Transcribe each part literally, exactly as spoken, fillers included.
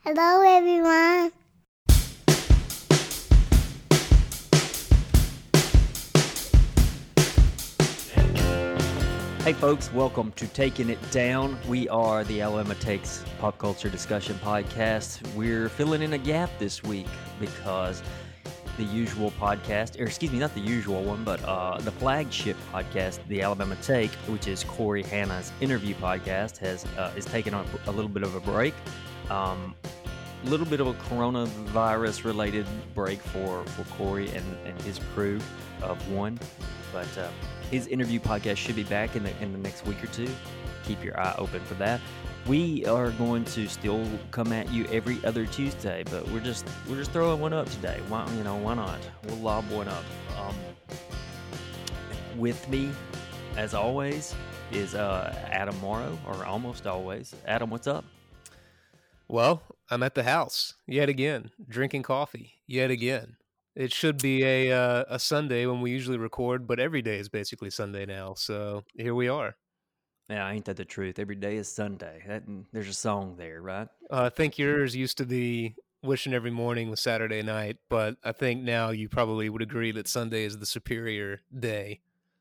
Hello, everyone. Hey folks, welcome to Taking It Down. We are the Alabama Takes Pop Culture Discussion Podcast. We're filling in a gap this week because the usual podcast, or excuse me, not the usual one, but uh, the flagship podcast, the Alabama Take, which is Corey Hanna's interview podcast, has uh, is taking on a little bit of a break. Um, a little bit of a coronavirus-related break for, for Corey and, and his crew of one, but uh, his interview podcast should be back in the in the next week or two. Keep your eye open for that. We are going to still come at you every other Tuesday, but we're just we're just throwing one up today. Why you know why not? We'll lob one up. Um, with me, as always, is uh, Adam Morrow, or almost always. Adam, what's up? Well, I'm at the house yet again, drinking coffee yet again. It should be a uh, a Sunday when we usually record, but every day is basically Sunday now. So here we are. Yeah, ain't that the truth? Every day is Sunday. That, there's a song there, right? Uh, I think yours used to be wishing every morning was Saturday night, but I think now you probably would agree that Sunday is the superior day.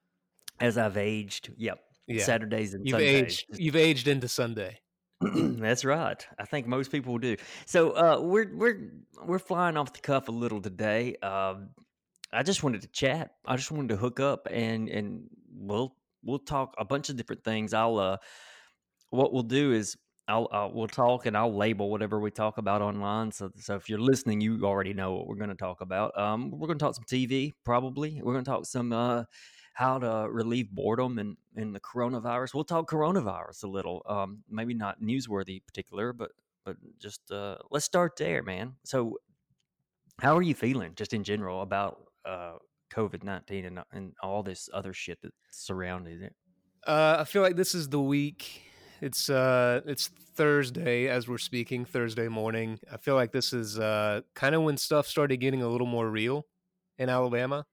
As I've aged, yep. Yeah, Saturdays and you've Sundays. aged. You've aged into Sunday. That's right. I think most people do. So uh, we're we're we're flying off the cuff a little today. Uh, I just wanted to chat. I just wanted to hook up and and we'll we'll talk a bunch of different things. I'll uh, what we'll do is I'll uh, we'll talk and I'll label whatever we talk about online. So so if you're listening, you already know what we're going to talk about. Um, we're going to talk some T V probably. We're going to talk some uh, how to relieve boredom and in, in the coronavirus. We'll talk coronavirus a little. Um, maybe not newsworthy particular, but but just uh, let's start there, man. So how are you feeling just in general about uh, COVID nineteen and and all this other shit that's surrounding it? Uh, I feel like this is the week. It's uh, it's Thursday as we're speaking, Thursday morning. I feel like this is uh, kind of when stuff started getting a little more real in Alabama.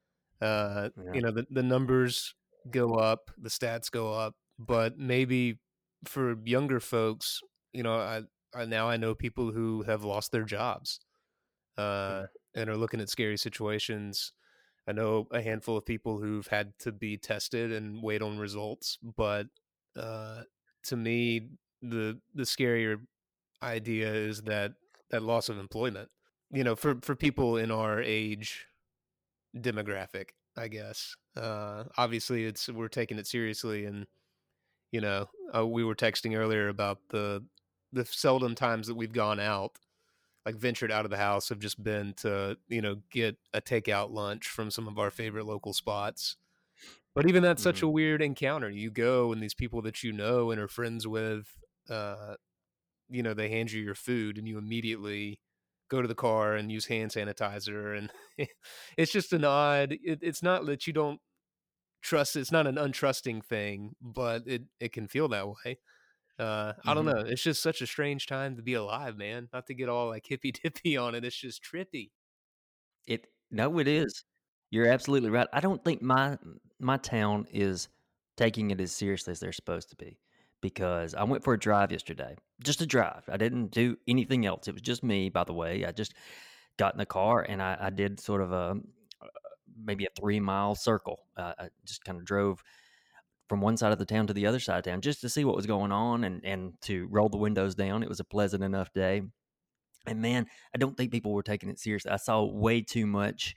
Uh, Yeah. you know, the the numbers go up, the stats go up, but maybe for younger folks, you know, I, I now I know people who have lost their jobs, uh, Yeah. and are looking at scary situations. I know a handful of people who've had to be tested and wait on results, but uh, to me, the the scarier idea is that that loss of employment. You know, for for people in our age demographic, I guess. Uh, obviously, it's we're taking it seriously, and you know, uh, we were texting earlier about the the seldom times that we've gone out, like ventured out of the house, have just been to you know get a takeout lunch from some of our favorite local spots. But even that's such Mm-hmm. a weird encounter. You go and these people that you know and are friends with, uh, you know, they hand you your food and you immediately go to the car and use hand sanitizer. And it's just an odd, it, it's not that you don't trust, it's not an untrusting thing, but it, it can feel that way. Uh, I don't Mm-hmm. know. It's just such a strange time to be alive, man. Not to get all like hippy dippy on it. It's just trippy. It no, it is. You're absolutely right. I don't think my my town is taking it as seriously as they're supposed to be because I went for a drive yesterday. Just a drive. I didn't do anything else. It was just me, by the way. I just got in the car and I, I did sort of a maybe a three mile circle. Uh, I just kind of drove from one side of the town to the other side of town just to see what was going on and and to roll the windows down. It was a pleasant enough day. And man, I don't think people were taking it seriously. I saw way too much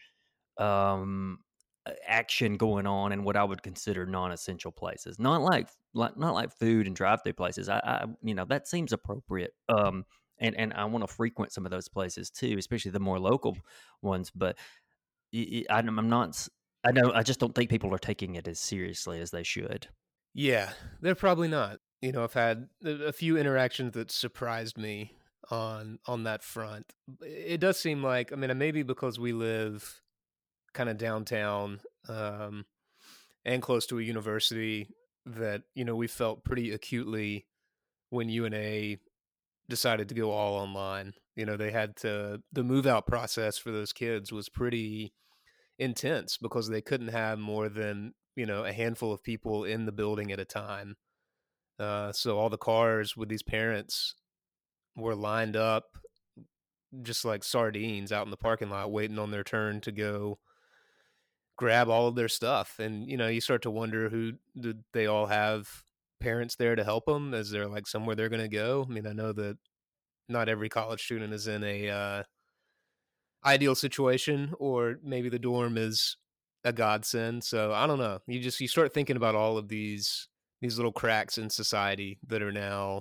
um, action going on in what I would consider non-essential places. Not like, like not like food and drive-through places. I, I you know that seems appropriate. Um, and and I want to frequent some of those places too, especially the more local ones. But I, I, I'm not. I know. I just don't think people are taking it as seriously as they should. Yeah, they're probably not. You know, I've had a a few interactions that surprised me on on that front. It does seem like, I mean, maybe because we live kind of downtown, um, and close to a university, that you know we felt pretty acutely when U N A decided to go all online. You know, they had to the move out process for those kids was pretty intense because they couldn't have more than you know a handful of people in the building at a time. Uh, so all the cars with these parents were lined up just like sardines out in the parking lot waiting on their turn to go grab all of their stuff. And, you know, you start to wonder, who did they all have parents there to help them? Is there like somewhere they're going to go? I mean, I know that not every college student is in a uh, ideal situation, or maybe the dorm is a godsend. So I don't know. You just you start thinking about all of these these little cracks in society that are now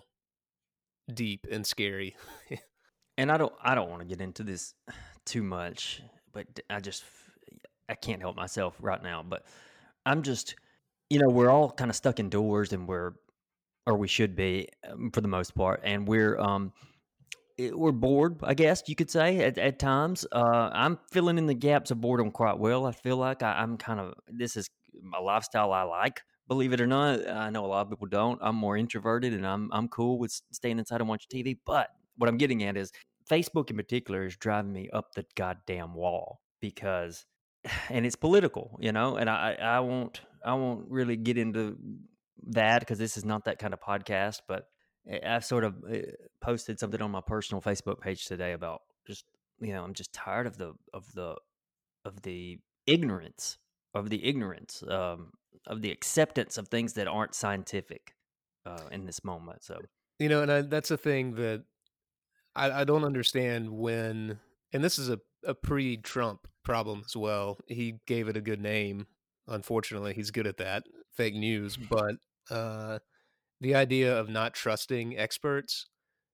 deep and scary. And I don't I don't want to get into this too much, but I just I can't help myself right now. But I'm just, you know, we're all kind of stuck indoors, and we're or we should be, um, for the most part, and we're um it- we're bored, I guess you could say, at, at times. Uh, I'm filling in the gaps of boredom quite well. I feel like I, I'm kind of, this is a lifestyle I like. Believe it or not, I know a lot of people don't. I'm more introverted, and I'm I'm cool with staying inside and watching T V. But what I'm getting at is Facebook in particular is driving me up the goddamn wall, because, and it's political, you know. And I I won't I won't really get into that, because this is not that kind of podcast. But I- I've sort of uh, posted something on my personal Facebook page today about, just, you know, I'm just tired of the of the of the ignorance of the ignorance um, of the acceptance of things that aren't scientific uh, in this moment. So, You know, and I, that's a thing that I, I don't understand when, and this is a, a pre Trump problem as well. He gave it a good name. Unfortunately, he's good at that, fake news. But uh, the idea of not trusting experts,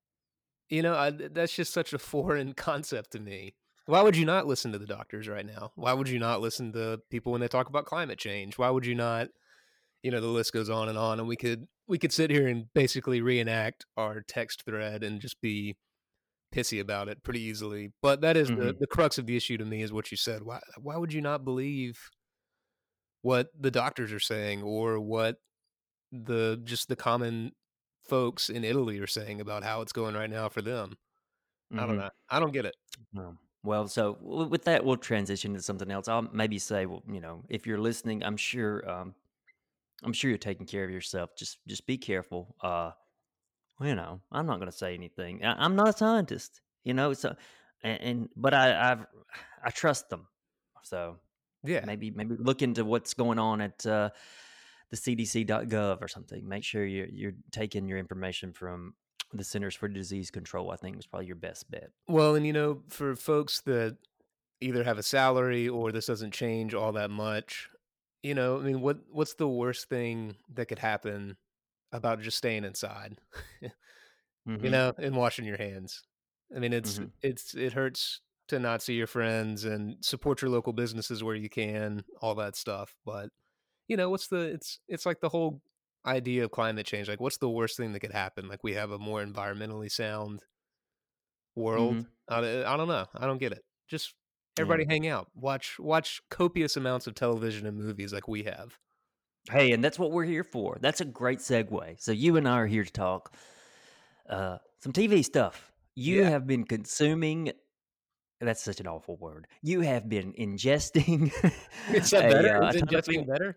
you know, I, that's just such a foreign concept to me. Why would you not listen to the doctors right now? Why would you not listen to people when they talk about climate change? Why would you not? You know, the list goes on and on, and we could we could sit here and basically reenact our text thread and just be pissy about it pretty easily. But that is the hmm the crux of the issue to me, is what you said. Why why would you not believe what the doctors are saying, or what the just the common folks in Italy are saying about how it's going right now for them? I don't hmm know. I don't get it. Um, well, so w- with that, we'll transition to something else. I'll maybe say, well, you know, if you're listening, I'm sure, um, I'm sure you're taking care of yourself. Just, just be careful. Uh, well, you know, I'm not going to say anything. I, I'm not a scientist, you know. So, and, and but I, I've, I trust them. So Yeah. maybe, maybe look into what's going on at uh, the C D C dot gov or something. Make sure you're you're taking your information from the Centers for Disease Control. I think is probably your best bet. Well, and you know, for folks that either have a salary or this doesn't change all that much, you know, I mean, what what's the worst thing that could happen about just staying inside? You Mm-hmm. know, and washing your hands. I mean, it's Mm-hmm. it's it hurts to not see your friends and support your local businesses where you can, all that stuff. But you know, what's the it's it's like the whole idea of climate change. Like, what's the worst thing that could happen? Like, we have a more environmentally sound world. Mm-hmm. I, I don't know. I don't get it. Just Yeah. everybody hang out, watch watch copious amounts of television and movies like we have. Hey, and that's what we're here for. That's a great segue. So you and I are here to talk uh, some T V stuff. You Yeah, have been consuming. That's such an awful word. You have been ingesting is that a, better? uh, Is a ton of ingesting thing. better?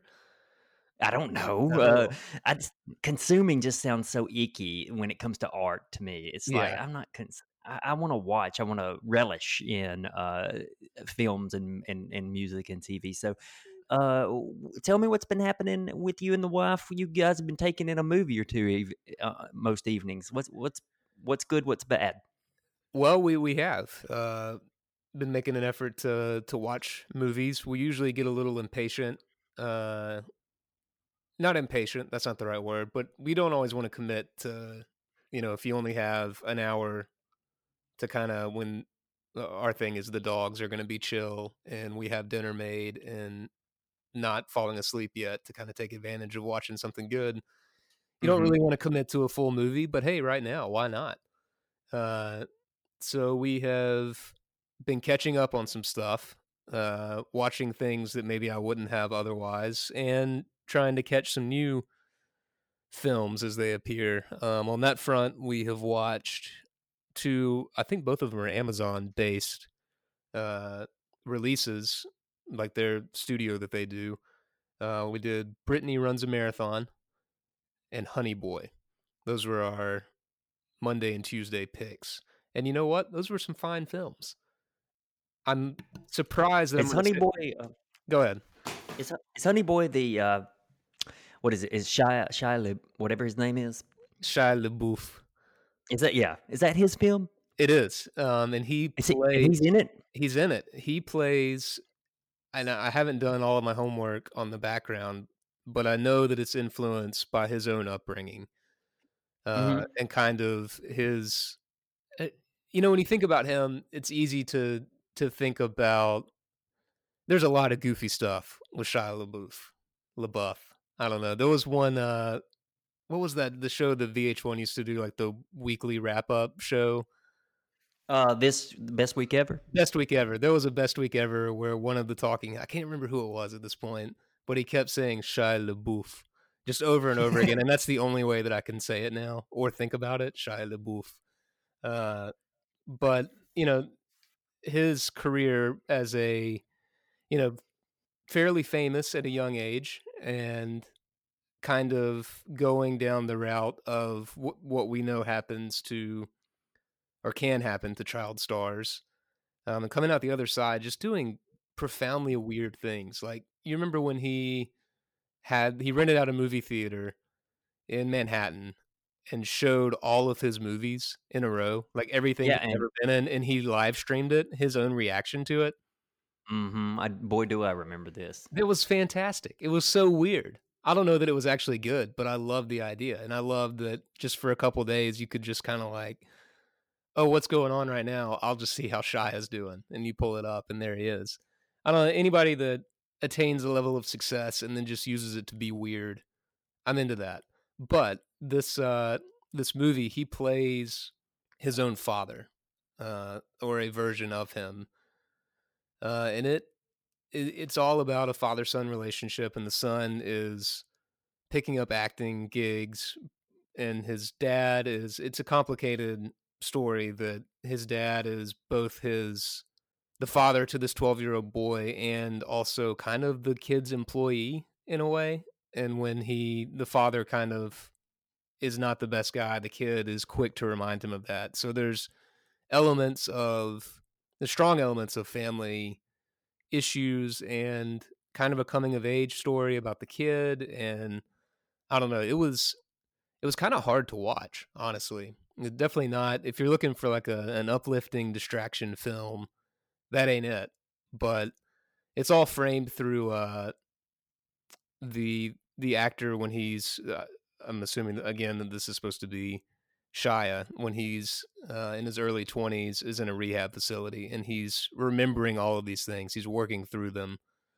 I don't know. Uh, No. I just, consuming just sounds so icky when it comes to art to me. It's like Yeah. I'm not. Cons- I, I want to watch. I want to relish in uh, films and, and and music and T V. So, uh, w- tell me what's been happening with you and the wife. You guys have been taking in a movie or two eve- uh, most evenings. What's what's what's good? What's bad? Well, we we have uh, been making an effort to to watch movies. We usually get a little impatient. Uh, not impatient. That's not the right word, but we don't always want to commit to. You know, if you only have an hour to kind of when uh, our thing is the dogs are going to be chill and we have dinner made and not falling asleep yet to kind of take advantage of watching something good. You don't Mm-hmm. really want to commit to a full movie, but hey, right now, why not? Uh, so we have been catching up on some stuff, uh, watching things that maybe I wouldn't have otherwise, and trying to catch some new films as they appear. Um, on that front, we have watched two, I think both of them are Amazon based uh, releases, like their studio that they do. Uh, we did Brittany Runs a Marathon and Honey Boy. Those were our Monday and Tuesday picks. And you know what? Those were some fine films. I'm surprised that I'm Is gonna Honey sit Boy? Uh, Go ahead. is Ho- is Honey Boy the uh, what is it? Is Shia Shia Lib, whatever his name is? Shia LaBeouf. Is that yeah? Is that his film? It is, um, and he Is he and plays he's in it? he's in it. He plays and I haven't done all of my homework on the background, but I know that it's influenced by his own upbringing, uh, Hmm. and kind of his eh, you know, when you think about him, it's easy to to think about there's a lot of goofy stuff with Shia LaBeouf. LaBeouf. I don't know. There was one, uh what was that? The show that V H one used to do, like the weekly wrap up show? Uh, this best week ever. Best week ever. There was a best week ever where one of the talking, I can't remember who it was at this point, but he kept saying Shia LaBeouf just over and over again. And that's the only way that I can say it now or think about it. Shia LaBeouf. Uh, but, you know, his career as a, you know, fairly famous at a young age and kind of going down the route of w- what we know happens to or can happen to child stars, um, and coming out the other side, just doing profoundly weird things. Like you remember when he had he rented out a movie theater in Manhattan and showed all of his movies in a row, like everything Yeah, he'd and ever been in, and he live streamed it, his own reaction to it. hmm I, boy, do I remember this. It was fantastic. It was so weird. I don't know that it was actually good, but I loved the idea, and I loved that just for a couple days you could just kind of like, oh, what's going on right now? I'll just see how Shia's doing, and you pull it up, and there he is. I don't know anybody that attains a level of success and then just uses it to be weird. I'm into that. But this uh, this movie, he plays his own father, uh, or a version of him, uh, and it, it it's all about a father son relationship, and the son is picking up acting gigs and his dad is it's a complicated story that his dad is both his the father to this twelve-year-old boy and also kind of the kid's employee in a way. And when he the father kind of is not the best guy, the kid is quick to remind him of that. So there's elements of the strong elements of family issues and kind of a coming of age story about the kid. And I don't know, it was it was kind of hard to watch, honestly. It definitely not. If you're looking for like a, an uplifting distraction film, that ain't it. But it's all framed through uh, the the actor when he's. Uh, I'm assuming again that this is supposed to be Shia when he's uh, in his early twenties, is in a rehab facility, and he's remembering all of these things. He's working through them,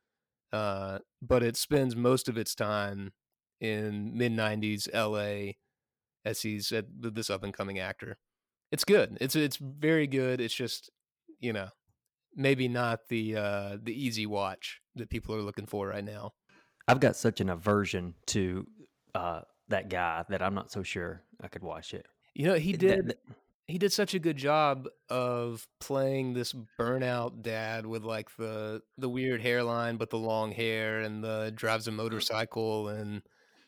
uh, but it spends most of its time in mid nineties L A as he's at this up and coming actor. It's good. It's it's very good. It's just, you know, maybe not the uh the easy watch that people are looking for right now. I've got such an aversion to uh, that guy that I'm not so sure I could watch it. You know, he That, did that- he did such a good job of playing this burnout dad with like the the weird hairline but the long hair and the drives a motorcycle and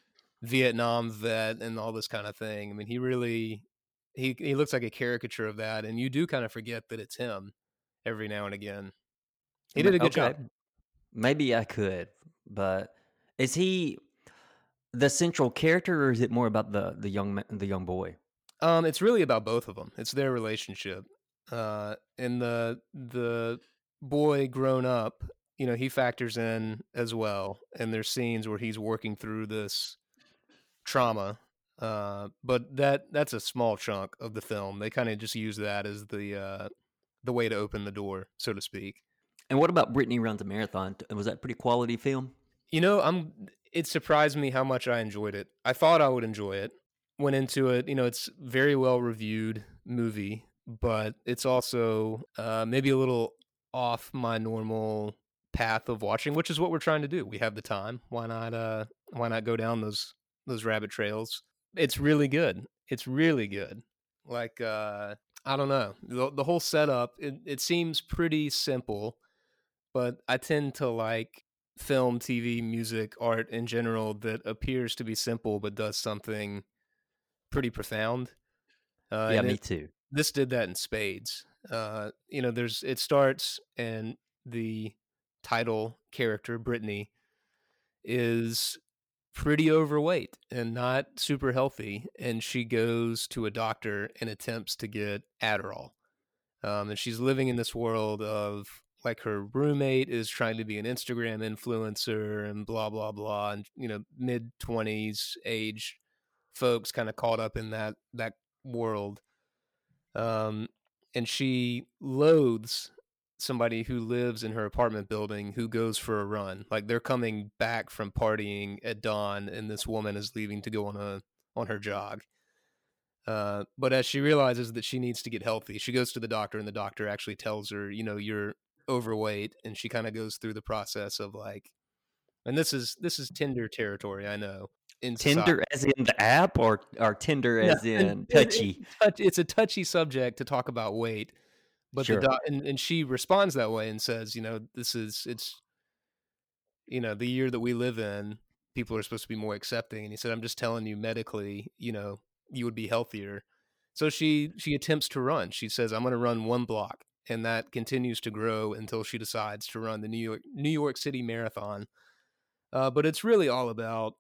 Vietnam vet and all this kind of thing. I mean, he really he he looks like a caricature of that, and you do kind of forget that it's him every now and again. He did a good okay, job. maybe I could, but is he the central character, or is it more about the the young ma- the young boy? Um, it's really about both of them. It's their relationship, uh, and the the boy grown up. You know, he factors in as well, and there's scenes where he's working through this trauma. Uh, but that that's a small chunk of the film. They kind of just use that as the uh, the way to open the door, so to speak. And what about Brittany Runs a Marathon? Was that a pretty quality film? You know, I'm. It surprised me how much I enjoyed it. I thought I would enjoy it. Went into it. You know, it's very well reviewed movie, but it's also uh, maybe a little off my normal path of watching, which is what we're trying to do. We have the time. Why not? Uh, why not go down those those rabbit trails? It's really good. It's really good. Like uh, I don't know the the whole setup. It, it seems pretty simple, but I tend to like film, T V, music, art in general that appears to be simple but does something pretty profound. Uh, Yeah, and me it, too. this did that in spades. Uh, you know, there's it starts and the title character Brittany is pretty overweight and not super healthy, and she goes to a doctor and attempts to get Adderall. Um, and she's living in this world of like her roommate is trying to be an Instagram influencer and blah blah blah, and you know mid twenties age folks kind of caught up in that that world. Um, and she loathes somebody who lives in her apartment building who goes for a run. Like they're coming back from partying at dawn, and this woman is leaving to go on a on her jog. Uh, but as she realizes that she needs to get healthy, she goes to the doctor, and the doctor actually tells her, you know, you're overweight, and she kind of goes through the process of like, and this is this is Tinder territory, I know, in society. Tinder as in the app, or or Tinder No, as and in it, it, touchy? touch, it's a touchy subject to talk about weight, but the Sure. doc, and, and she responds that way and says, you know, this is it's you know the year that we live in, people are supposed to be more accepting, and he said, I'm just telling you medically, you know, you would be healthier. So she she attempts to run. She says, I'm going to run one block, and that continues to grow until she decides to run the New York New York City Marathon. Uh, but it's really all about,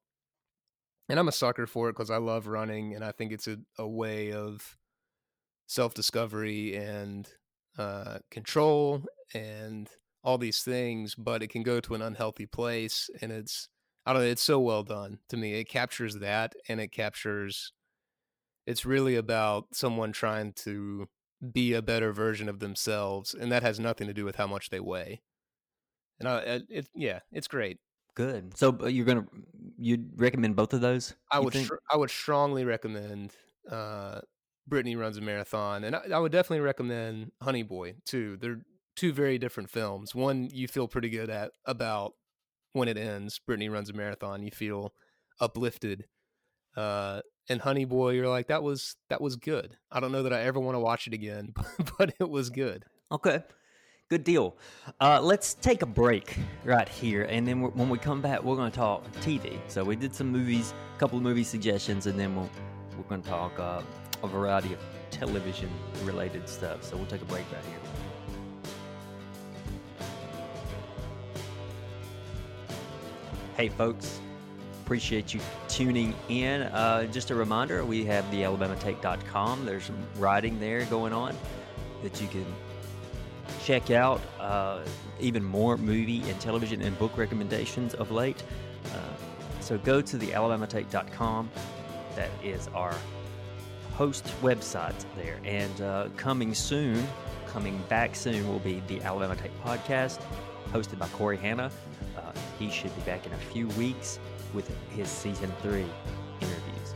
and I'm a sucker for it because I love running, and I think it's a, a way of self discovery and uh, control and all these things, but it can go to an unhealthy place. And it's, I don't know, it's so well done to me. It captures that, and it captures, it's really about someone trying to be a better version of themselves. And that has nothing to do with how much they weigh. And I, it, it yeah, it's great. Good. So uh, you're gonna you'd recommend both of those? I You would think? str- I would strongly recommend uh, Brittany Runs a Marathon, and I, I would definitely recommend Honey Boy too. They're two very different films. One you feel pretty good at about when it ends. Brittany Runs a Marathon, you feel uplifted, uh, and Honey Boy, you're like that was that was good. I don't know that I ever want to watch it again, but, but it was good. Okay. Good deal. Uh, let's take a break right here, and then we're, when we come back, we're going to talk T V. So we did some movies, a couple of movie suggestions, and then we'll we're going to talk uh, a variety of television-related stuff. So we'll take a break right here. Hey, folks. Appreciate you tuning in. Uh, just a reminder, we have the alabama take dot com. There's some writing there going on that you can check out. Uh, even more movie and television and book recommendations of late. Uh, so go to the alabama take dot com. That is our host website there. And uh, coming soon, coming back soon, will be the Alabama Take podcast, hosted by Corey Hanna. Uh, he should be back in a few weeks with his season three interviews.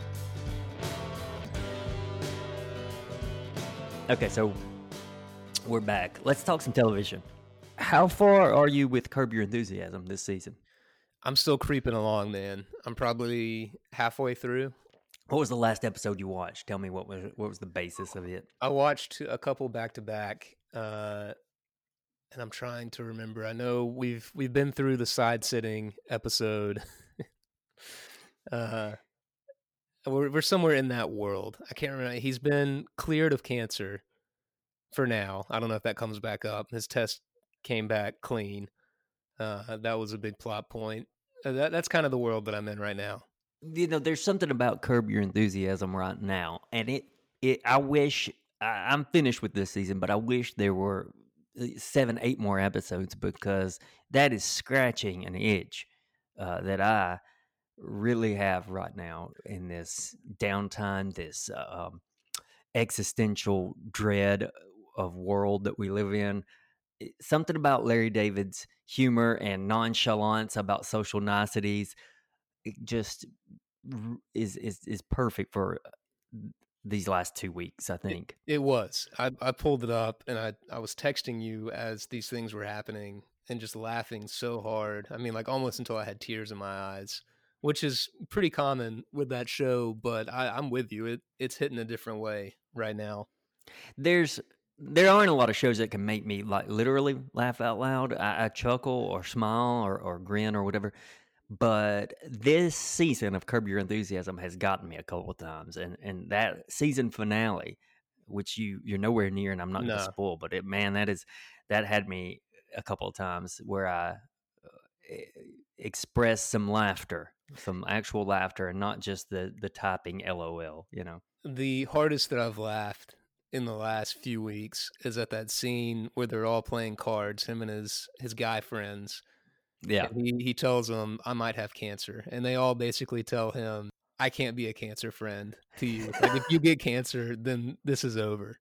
Okay, so we're back. Let's talk some television. How far are you with Curb Your Enthusiasm this season? I'm still creeping along, man. I'm probably halfway through. What was the last episode you watched? Tell me what was what was the basis of it. I watched a couple back to back, uh, and I'm trying to remember. I know we've we've been through the side sitting episode. uh, we're we're somewhere in that world. I can't remember. He's been cleared of cancer for now. I don't know if that comes back up. His test came back clean. Uh, that was a big plot point. Uh, that that's kind of the world that I'm in right now. You know, there's something about Curb Your Enthusiasm right now, and it, it I wish I, I'm finished with this season, but I wish there were uh, seven, eight more episodes because that is scratching an itch uh, that I really have right now in this downtime, this uh, um, existential dread of world that we live in. It- Something about Larry David's humor and nonchalance about social niceties, it just r- is is is perfect for uh, these last two weeks, I It, think. it was. I, I pulled it up and I, I was texting you as these things were happening and just laughing so hard. I mean, like almost until I had tears in my eyes, which is pretty common with that show. But I, I'm with you. It it's hitting a different way right now. There's there aren't a lot of shows that can make me like literally laugh out loud. I, I chuckle or smile or, or grin or whatever. But this season of Curb Your Enthusiasm has gotten me a couple of times, and and that season finale, which you you're nowhere near, and I'm not going to No. spoil, but it, man, that is that had me a couple of times where I e- expressed some laughter, some actual laughter, and not just the the typing LOL. You know? The hardest that I've laughed in the last few weeks is at that scene where they're all playing cards, him and his his guy friends, Yeah. and he he tells them, "I might have cancer," and they all basically tell him, "I can't be a cancer friend to you. Like, if you get cancer, then this is over."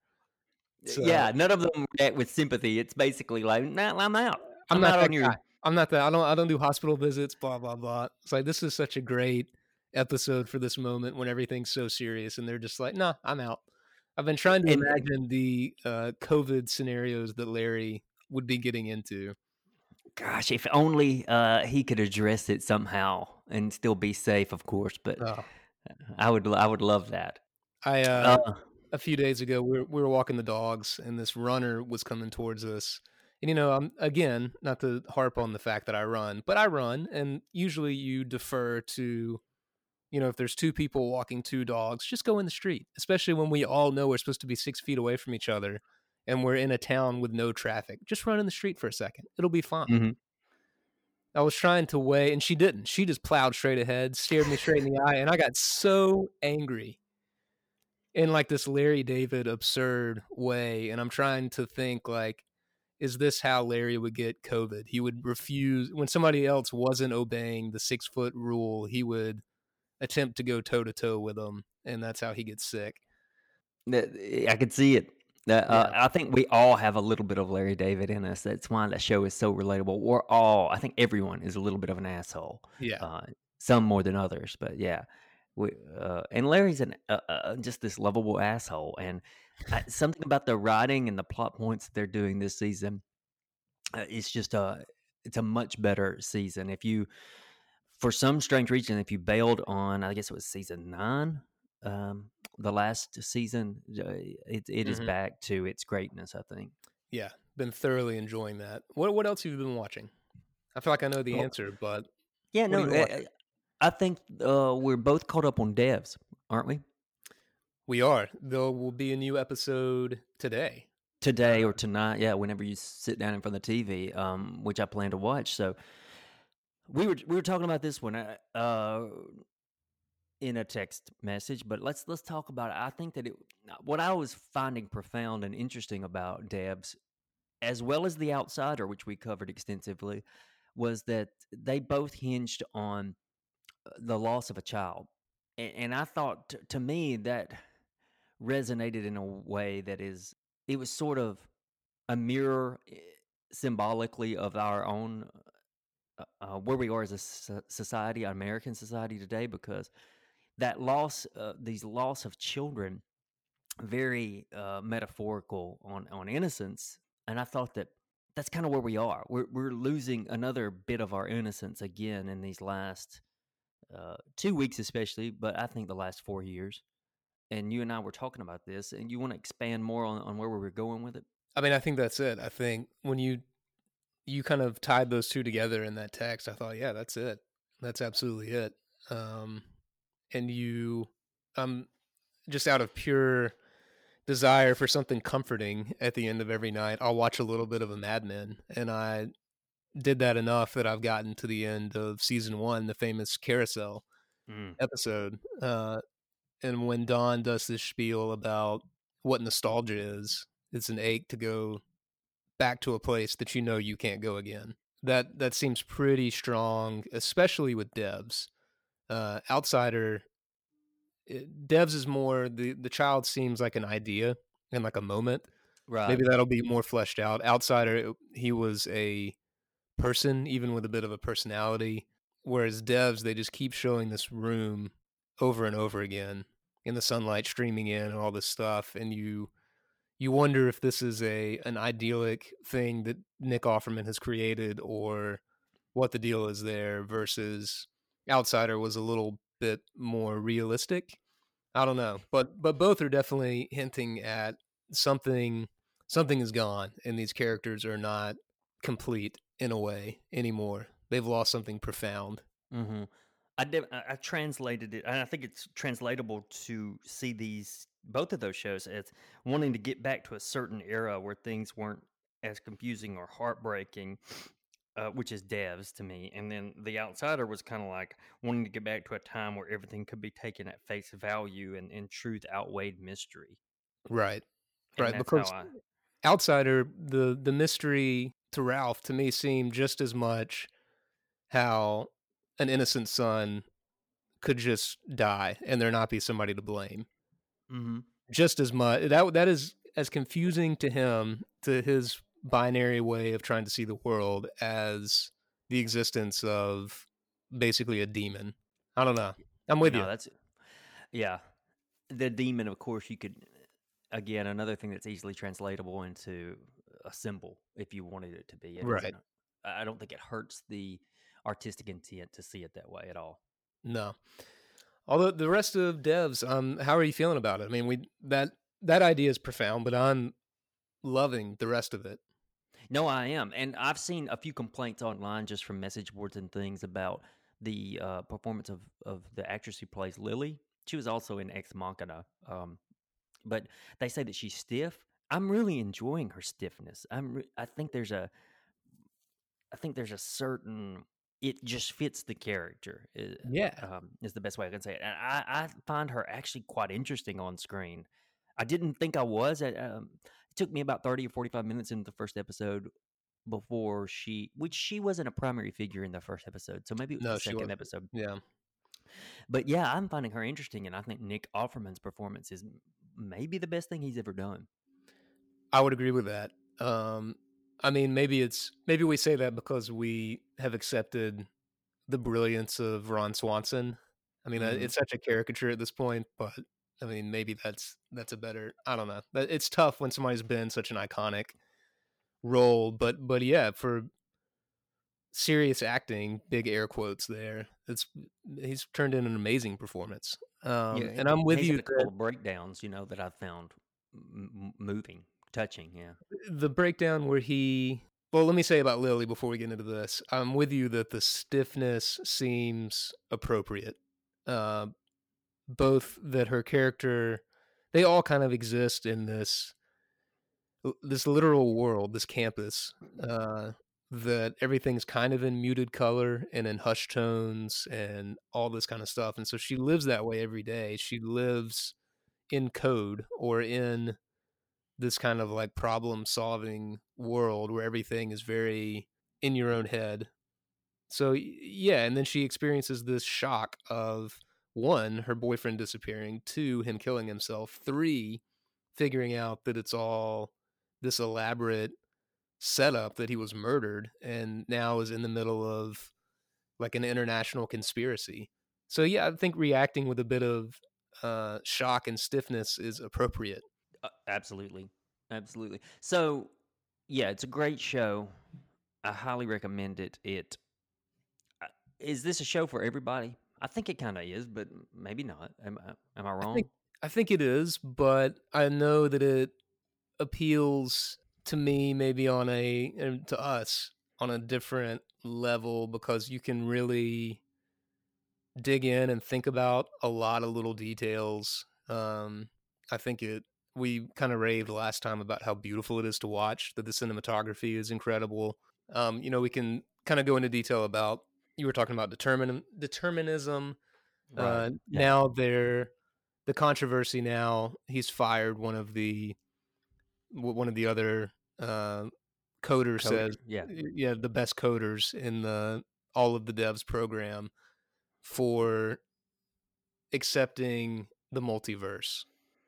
So, Yeah, none of them react with sympathy. It's basically like, "Nah, I'm out. I'm I'm not out that on your." guy. I'm not that I don't I don't do hospital visits, blah, blah, blah. It's like, this is such a great episode for this moment when everything's so serious, and they're just like, "Nah, I'm out." I've been trying to And imagine the, uh, COVID scenarios that Larry would be getting into. gosh, if only uh, he could address it somehow and still be safe, of course. But Oh, I would, I would love that. I, uh Uh, a few days ago, we were we were walking the dogs, and this runner was coming towards us. And, you know, I'm again, not to harp on the fact that I run, but I run, and usually you defer to, you know, if there's two people walking two dogs, just go in the street, especially when we all know we're supposed to be six feet away from each other and we're in a town with no traffic. Just run in the street for a second. It'll be fine. mhm. I was trying to weigh, and she didn't. She just plowed straight ahead, stared me straight in the eye, and I got so angry in like this Larry David absurd way. And I'm trying to think like, is this how Larry would get COVID? He would refuse when somebody else wasn't obeying the six foot rule. He would attempt to go toe to toe with them, and that's how he gets sick. That I could see it. That uh, Yeah, I think we all have a little bit of Larry David in us. That's why that show is so relatable. We're all, I think, everyone is a little bit of an asshole. yeah, Uh, some more than others, but yeah. We uh, and Larry's an uh, uh, just this lovable asshole. And I, something about the writing and the plot points they're doing this season, uh, it's just a it's a much better season. If you, for some strange reason, if you bailed on, I guess it was season nine, um, the last season, uh, it it is hmm back to its greatness. I think. yeah. Been thoroughly enjoying that. What what else have you been watching? I feel like I know the Well, answer, but yeah, what have no, you been uh, watching? I think uh, we're both caught up on devs, aren't we? We are. There will be a new episode today. Uh, Today or tonight, yeah, whenever you sit down in front of the T V, um, which I plan to watch. So we were we were talking about this one. Uh, uh, in a text message, but let's let's talk about it. I think that it what I was finding profound and interesting about Debs, as well as The Outsider, which we covered extensively, was that they both hinged on uh, the loss of a child. And, and I thought t- to me that resonated in a way that is it was sort of a mirror eh, symbolically of our own uh, uh, where we are as a so- society, American society today, because that loss, uh, these loss of children, very uh, metaphorical on on innocence, and I thought that that's kind of where we are. We're we're losing another bit of our innocence again in these last uh, two weeks, especially, but I think the last four years. And you and I were talking about this, and you want to expand more on, on where we were going with it. I mean, I think that's it. I think when you you kind of tied those two together in that text, I thought, yeah, that's it. That's absolutely it. Um, and you, um, just out of pure desire for something comforting at the end of every night, I'll watch a little bit of a Mad Men, and I did that enough that I've gotten to the end of season one, the famous carousel Mm. episode. Uh, and when Don does this spiel about what nostalgia is, it's an ache to go back to a place that you know you can't go again. That that seems pretty strong, especially with Devs. Uh, Outsider, it, Devs is more the the child seems like an idea and like a moment. Right. Maybe that'll be more fleshed out. Outsider, it, he was a person, even with a bit of a personality. Whereas Devs, they just keep showing this room over and over again in the sunlight streaming in and all this stuff, and you you wonder if this is a an idyllic thing that Nick Offerman has created or what the deal is there versus Outsider was a little bit more realistic. I don't know, but but both are definitely hinting at something something is gone and these characters are not complete in a way anymore. They've lost something profound. Mhm. I did I I translated it, and I think it's translatable to see these both of those shows as wanting to get back to a certain era where things weren't as confusing or heartbreaking, uh, which is Devs to me, and then The Outsider was kinda like wanting to get back to a time where everything could be taken at face value and and truth outweighed mystery, Right. and Right, that's how because I Outsider, the the mystery to Ralph to me seemed just as much how an innocent son could just die and there not be somebody to blame. Mhm. Just as much that that is as confusing to him, to his binary way of trying to see the world, as the existence of basically a demon. I don't know. I'm with No, you. that's yeah. The demon, of course, you could again, another thing that's easily translatable into a symbol if you wanted it to be. It doesn't Right. I don't think it hurts the artistic intent to see it that way at all. No. Although the rest of devs, um, how are you feeling about it? I mean, we that that idea is profound, but I'm loving the rest of it. No, I am, and I've seen a few complaints online just from message boards and things about the, uh, performance of of the actress who plays Lily. She was also in Ex Machina, um, but they say that she's stiff. I'm really enjoying her stiffness. I'm re I think there's a I think there's a certain it just fits the character, I Yeah. um, is the best way I can say it, and I I find her actually quite interesting on screen. I didn't think I was at, um it took me about thirty or forty-five minutes into the first episode before she which she wasn't a primary figure in the first episode, so maybe it was the No, she second wasn't. episode. Yeah. But yeah, I'm finding her interesting, and I think Nick Offerman's performance is m maybe the best thing he's ever done. I would agree with that. Um, I mean, maybe it's maybe we say that because we have accepted the brilliance of Ron Swanson. I mean, uh, Mhm. it's such a caricature at this point, but I mean, maybe that's that's a better. I don't know. But it's tough when somebody's been such an iconic role, but but yeah, for serious acting, big air quotes there. It's he's turned in an amazing performance. Yeah, Um, and and I'm with he's you had a couple that of breakdowns, you know, that I've found m m moving, touching, yeah. the breakdown where he well, let me say about Lily before we get into this. I'm with you that the stiffness seems appropriate. Uh, both that her character, they all kind of exist in this this literal world, this campus, uh, that everything's kind of in muted color and in hush tones and all this kind of stuff. And so she lives that way every day. She lives in code or in this kind of like problem solving world where everything is very in your own head. So yeah, and then she experiences this shock of one, her boyfriend disappearing, two, him killing himself, three, figuring out that it's all this elaborate setup that he was murdered and now is in the middle of like an international conspiracy. So yeah, I think reacting with a bit of uh, shock and stiffness is appropriate. Uh, absolutely, absolutely. So, yeah, it's a great show. I highly recommend it. It uh, is this a show for everybody? I think it kinda is, but m maybe not. Am I am I I think wrong? I think it is, but I know that it appeals to me maybe on a and to us on a different level because you can really dig in and think about a lot of little details. Um, I think it we kind of raved last time about how beautiful it is to watch, that the cinematography is incredible. Um, you know, we can kind of go into detail about you were talking about determin determinism. Right. Uh, Yeah. now there the controversy now he's fired one of the one of the other uh, coders says Coder. Yeah. yeah the best coders in the all of the devs program for accepting the multiverse,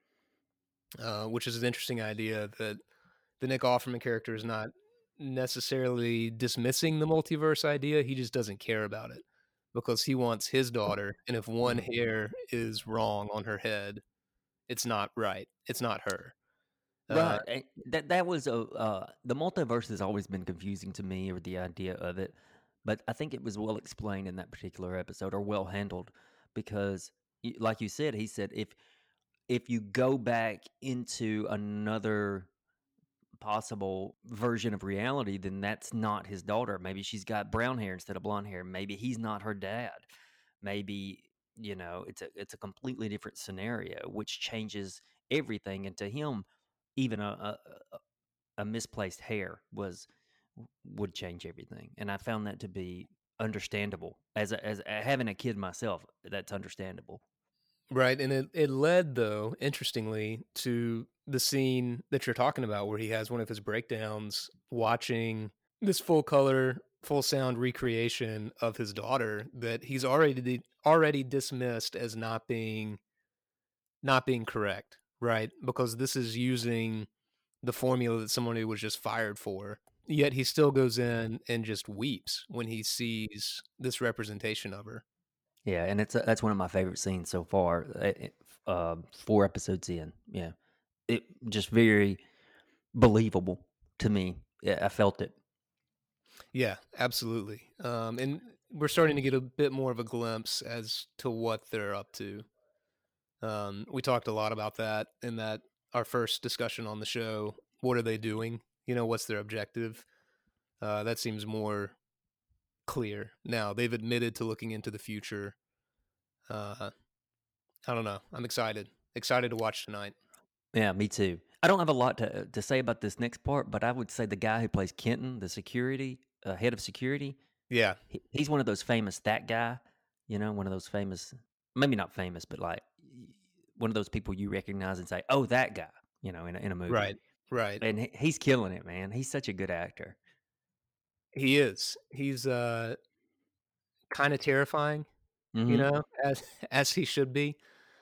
uh, which is an interesting idea that the Nick Offerman character is not necessarily dismissing the multiverse idea. He just doesn't care about it because he wants his daughter. And if one Mhm. hair is wrong on her head, it's not right. It's not her. Uh, Right, and that that was a uh, the multiverse has always been confusing to me, or the idea of it, but I think it was well explained in that particular episode, or well handled, because y like you said, he said, "If if you go back into another possible version of reality, then that's not his daughter. Maybe she's got brown hair instead of blonde hair. Maybe he's not her dad. Maybe, you know, it's a it's a completely different scenario, which changes everything. And to him, even a a, a a misplaced hair was would change everything. And I found that to be understandable. As a, as a, having a kid myself, that's understandable. Right, and it it led, though, interestingly, to the scene that you're talking about where he has one of his breakdowns watching this full color, full sound recreation of his daughter that he's already already dismissed as not being not being correct, right? Because this is using the formula that somebody was just fired for. Yet he still goes in and just weeps when he sees this representation of her. Yeah, and it's a, that's one of my favorite scenes so far. uh, it- uh, four episodes in, yeah, it just very believable to me. Yeah, I felt it. Yeah, absolutely. Um, and we're starting to get a bit more of a glimpse as to what they're up to. Um, we talked a lot about that in that our first discussion on the show. What are they doing? You know, what's their objective? Uh, that seems more clear now. They've admitted to looking into the future. Uh, I don't know. I'm excited. Excited to watch tonight. Yeah, me too. I don't have a lot to to say about this next part, but I would say the guy who plays Kenton, the security uh, head of security, Yeah, he, he's one of those famous that guy. You know, one of those famous, maybe not famous, but like y- one of those people you recognize and say, "Oh, that guy." You know, in a, in a movie, right, right. and he, he's killing it, man. He's such a good actor. He is. He's uh, kind of terrifying, you Hmm. know, as as he should be.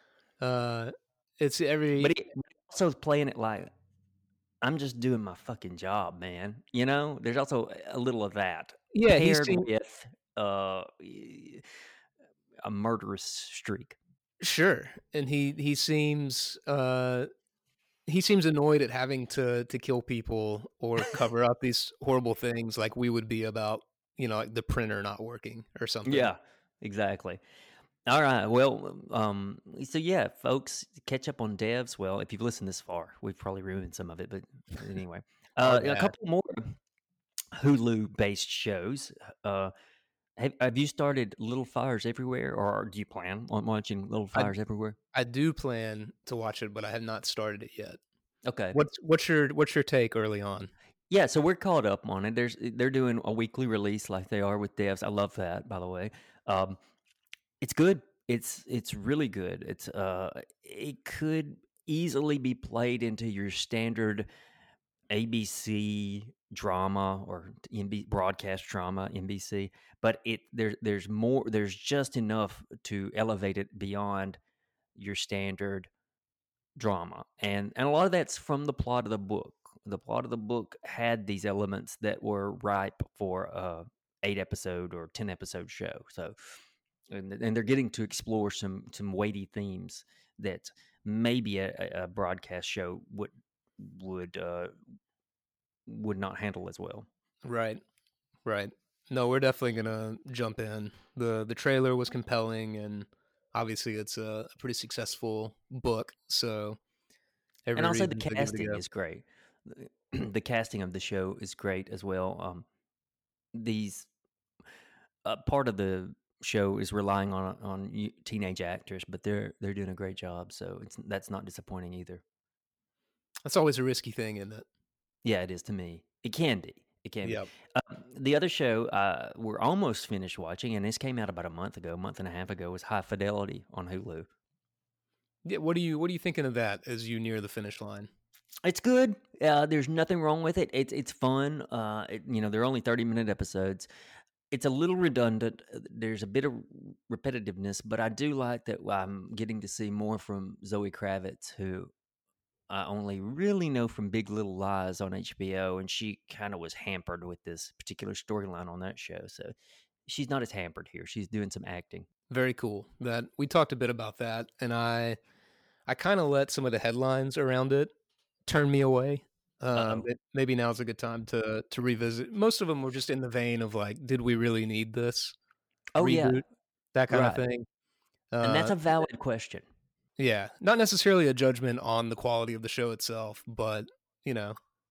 Uh, it's But every he also is playing it like I'm just doing my fucking job, man. You know, there's also a little of that yeah. He paired seems with uh, y- a murderous streak. sure, and he he seems uh he seems annoyed at having to to kill people or cover up these horrible things like we would be about, you know, like the printer not working or something. Yeah, exactly. All right. Well, um, so yeah, folks, catch up on devs. Well, if you've listened this far, we've probably ruined some of it, but anyway, Our uh, a bad. couple more Hulu based shows. Uh, have, have you started Little Fires Everywhere, or do you plan on watching Little I Fires Everywhere? I do plan to watch it, but I have not started it yet. Okay. What's what's your what's your take early on? Yeah, so we're caught up on it. There's they're doing a weekly release like they are with devs. I love that, by the way. Um, it's good. It's it's really good. It's uh, it could easily be played into your standard A B C drama or N B broadcast drama, N B C. But it there there's more. There's just enough to elevate it beyond your standard drama, and and a lot of that's from the plot of the book. The plot of the book had these elements that were ripe for a eight episode or ten episode show. So, and, and they're getting to explore some some weighty themes that maybe a, a a broadcast show would would uh, would not handle as well. Right, right. No, we're definitely gonna jump in. the The trailer was compelling, and obviously, it's a, a pretty successful book. So And every I'll say the reason to give it a casting go. is great. The casting of the show is great as well. Um, these uh, part of the show is relying on on y- teenage actors, but they're they're doing a great job. So it's that's not disappointing either. That's always a risky thing, isn't it? Yeah, it is to me. It can be. It can be. Yep. Um, the other show uh, we're almost finished watching, and this came out about a month ago, month and a half ago, was High Fidelity on Hulu. Yeah. What do you What are you thinking of that as you near the finish line? It's good. Uh, there's nothing wrong with it. It's it's fun. Uh, it, you know, they're only thirty minute episodes. It's a little redundant. Uh, There's a bit of repetitiveness, but I do like that I'm getting to see more from Zoe Kravitz, who I only really know from Big Little Lies on H B O, and she kind of was hampered with this particular storyline on that show. So she's not as hampered here. She's doing some acting. Very cool. That we talked a bit about that, and I I kind of let some of the headlines around it turn me away. Uh Um, oh. but maybe now's a good time to to revisit. Most of them were just in the vein of like, did we really need this Oh yeah, reboot? That kind of right. thing. And that's Uh, a valid question. yeah, not necessarily a judgment on the quality of the show itself, but you know,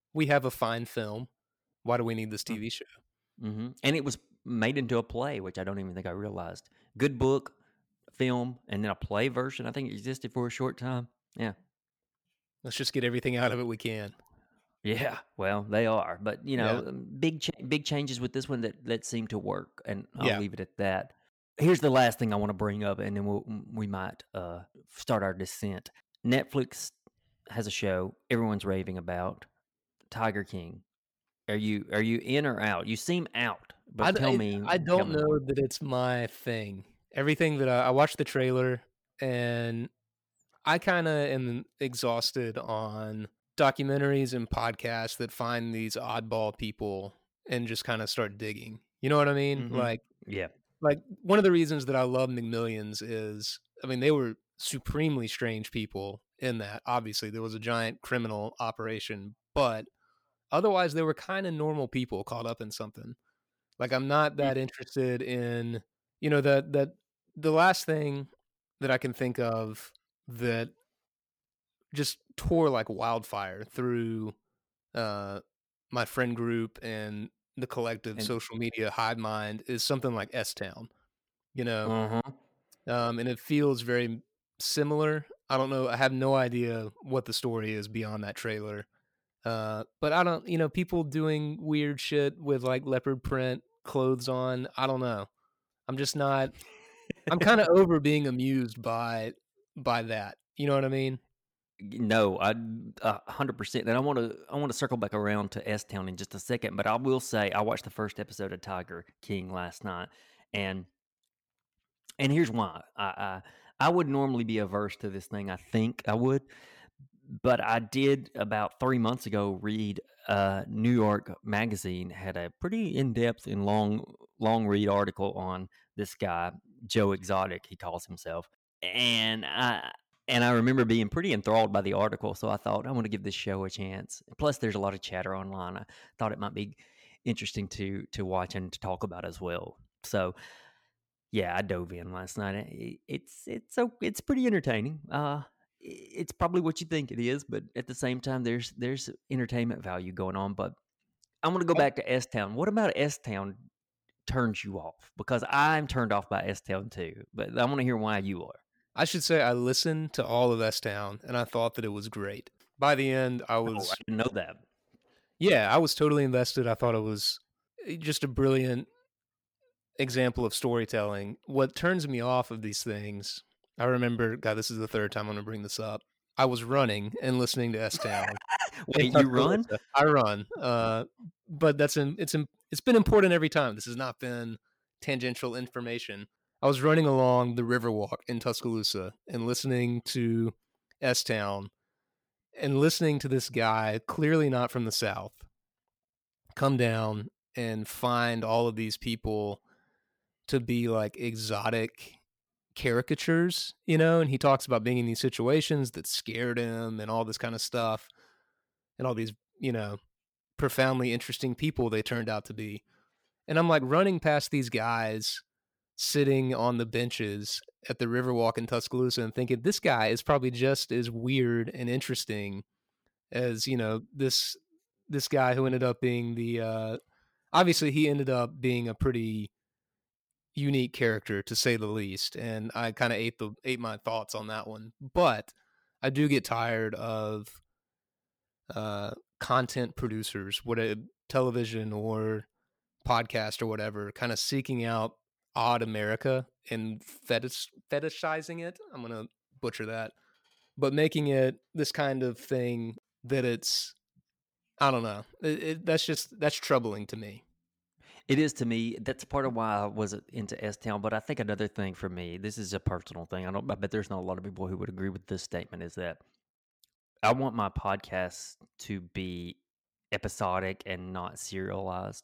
we have a fine film. Why do we need this Mm. T V show? Mm-hmm. And it was made into a play, which I don't even think I realized. Good book, film, and then a play version. I think it existed for a short time. Yeah. Let's just get everything out of it we can. Yeah, well, they are, but you Yeah. know, um, big cha- big changes with this one that that seem to work, and I'll Yeah. leave it at that. Here's the last thing I want to bring up, and then we'll, we might uh, start our descent. Netflix has a show everyone's raving about, Tiger King. Are you are you in or out? You seem out, I, but d- tell I, me I tell don't me know more. that it's my thing. Everything that I, I watched the trailer, and I kind of am exhausted on documentaries and podcasts that find these oddball people and just kind of start digging. You know what I mean? Mm-hmm. Like, Yeah. like one of the reasons that I love McMillions is, I mean, they were supremely strange people in that. Obviously, there was a giant criminal operation, but otherwise, they were kind of normal people caught up in something. Like, I'm not Mm. that interested in, you know, that that the last thing that I can think of that just tore like wildfire through uh my friend group and the collective And social media hive mind is something like S Town, you know. uh-huh. Um and it feels very similar. I don't know, I have no idea what the story is beyond that trailer. Uh but I don't, you know, people doing weird shit with like leopard print clothes on. I don't know. I'm just not I'm kind of over being amused by by that. You know what I mean? No, I a hundred percent. And I want to I want to circle back around to S Town in just a second, but I will say I watched the first episode of Tiger King last night, and and here's why. I I, I would normally be averse to this thing. I think I would, but I did about three months ago read uh, New York Magazine had a pretty in depth and long long read article on this guy Joe Exotic. He calls himself, and I and I remember being pretty enthralled by the article. So I thought I want to give this show a chance. Plus, there's a lot of chatter online. I thought it might be interesting to to watch and to talk about as well. So yeah, I dove in last night. I- It's it's so it's pretty entertaining. Uh, it's probably what you think it is, but at the same time, there's there's entertainment value going on. But I'm gonna go back to S Town. What about S Town turns you off? Because I'm turned off by S Town too. But I want to hear why you are. I should say I listened to all of S Town and I thought that it was great. By the end, I Oh, I was, didn't know that. yeah, I was totally invested. I thought it was eh, just a brilliant example of storytelling. What turns me off of these things, I remember, God, this is the third time I'm going to bring this up. I was running and listening to S Town in Wait, you run? Tuscaloosa. I run, uh, but that's in, it's in, it's been important every time. This has not been tangential information. I was running along the Riverwalk in Tuscaloosa and listening to S Town and listening to this guy, clearly not from the South, come down and find all of these people to be like exotic caricatures, you know, and he talks about being in these situations that scared him and all this kind of stuff and all these, you know, profoundly interesting people they turned out to be. And I'm like running past these guys sitting on the benches at the Riverwalk in Tuscaloosa and thinking this guy is probably just as weird and interesting as, you know, this this guy who ended up being the uh obviously he ended up being a pretty unique character to say the least, and I kind of ate the ate my thoughts on that one. But I do get tired of uh, content producers, what a television or podcast or whatever, kind of seeking out odd America and fetish fetishizing it. I'm gonna butcher that, but making it this kind of thing that it's I don't know. It, it, that's just that's troubling to me. It is to me. That's part of why I was into S Town. But I think another thing for me, this is a personal thing. I don't. I bet there's not a lot of people who would agree with this statement. Is that I want my podcasts to be episodic and not serialized.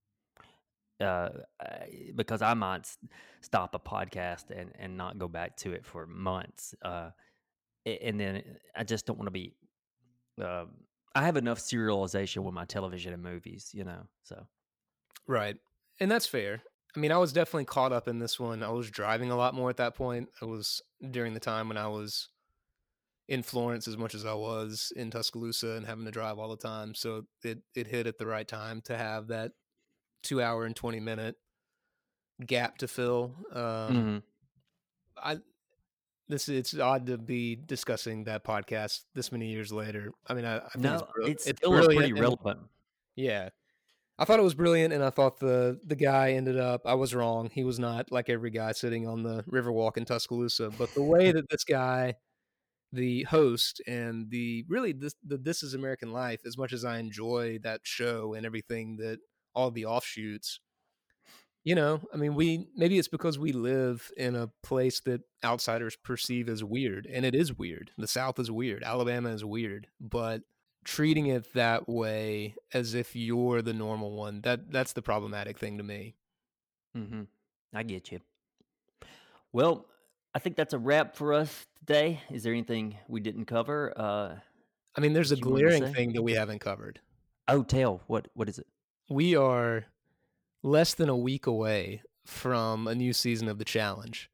Uh, I- because I might s- stop a podcast and, and not go back to it for months. Uh, a- and then I just don't want to be. Uh, I have enough serialization with my television and movies, you know. So Right. And that's fair. I mean, I was definitely caught up in this one. I was driving a lot more at that point. It was during the time when I was in Florence as much as I was in Tuscaloosa and having to drive all the time. So it it hit at the right time to have that two hour and twenty minute gap to fill. Um, Mhm. I this it's odd to be discussing that podcast this many years later. I mean, I, I think it's No, brill- it's it's still a brilliant, pretty and relevant. yeah, I thought it was brilliant, and I thought the the guy ended up. I was wrong. He was not like every guy sitting on the Riverwalk in Tuscaloosa, but the way that this guy, the host, and the really this the This Is American Life, as much as I enjoy that show and everything that all the offshoots, you know, I mean, we maybe it's because we live in a place that outsiders perceive as weird, and it is weird. The South is weird. Alabama is weird, but treating it that way as if you're the normal one, that that's the problematic thing to me. Mhm. I get you. Well, I think that's a wrap for us today. Is there anything we didn't cover, uh, I mean, there's a that you wanted to glaring say? thing that we haven't covered. Oh, tell. What what is it? We are less than a week away from a new season of The Challenge.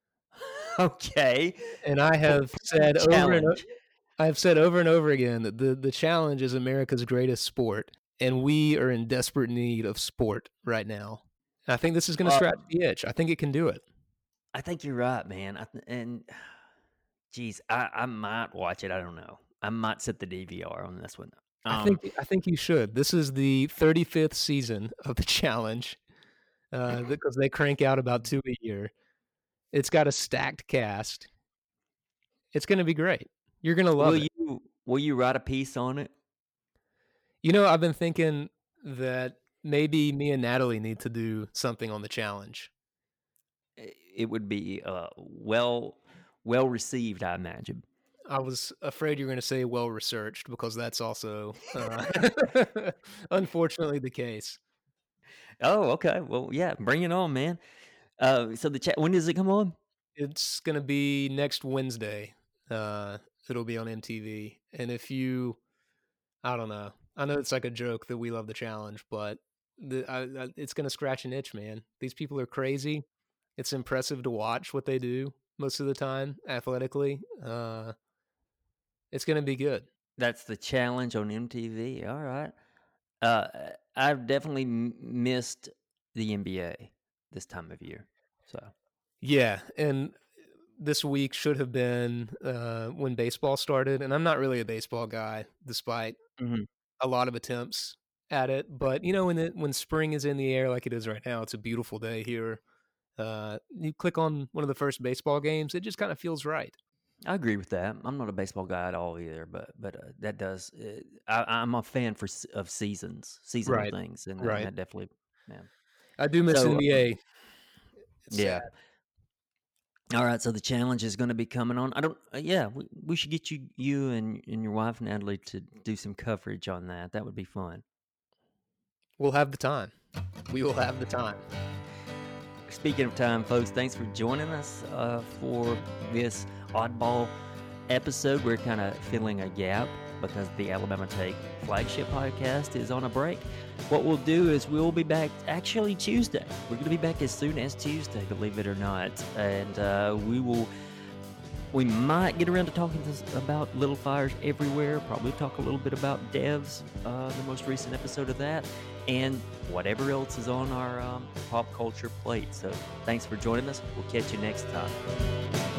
Okay. And I have said over and o- Challenge. I've said over and over again that the, the challenge is America's greatest sport, and we are in desperate need of sport right now. And I think this is going to Uh, scratch the itch. I think it can do it. I think you're right, man. I th and geez, I I might watch it, I don't know. I might set the D V R on this one. I Um, think I think you should. This is the thirty-fifth season of the challenge uh, because they crank out about two a year. It's got a stacked cast. It's going to be great. You're going to love will it. you will you write a piece on it? You know, I've been thinking that maybe me and Natalie need to do something on the challenge. I It would be, uh, well well received, I imagine. I was afraid you were going to say well researched because that's also uh, unfortunately the case. Oh, okay. Well, yeah, bring it on, man. Uh, so the chat when does it come on? It's going to be next Wednesday. Uh, it'll be on M T V. And if you, I don't know, I know it's like a joke that we love the challenge, but the, I, I, it's going to scratch an itch, man. These people are crazy. It's impressive to watch what they do most of the time athletically. Uh, it's going to be good. That's the challenge on M T V. All right. Uh, I've definitely m missed the N B A this time of year. So, Yeah, and this week should have been uh, when baseball started, and I'm not really a baseball guy, despite mhm. a lot of attempts at it. But you know, when it, when spring is in the air like it is right now, it's a beautiful day here. Uh, you click on one of the first baseball games, it just kind of feels right. I agree with that. I'm not a baseball guy at all either, but but uh, that does. Uh, I, I'm a fan for s- of seasons, seasonal Right, things, and that, and right. that definitely, yeah. I do miss So, um, N B A. It's yeah. sad. All right. So the challenge is going to be coming on. I don't. Uh, yeah, we, we should get you you and and your wife Natalie to do some coverage on that. That would be fun. We'll have the time. We will have the time. Speaking of time, folks, thanks for joining us uh, for this oddball episode. We're kind of filling a gap because the Alabama Take flagship podcast is on a break. What we'll do is we'll be back actually Tuesday. We're going to be back as soon as Tuesday, believe it or not. And uh, we will, we might get around to talking to, about Little Fires Everywhere, probably talk a little bit about Devs, uh, the most recent episode of that, and whatever else is on our um, pop culture plate. So thanks for joining us. We'll catch you next time.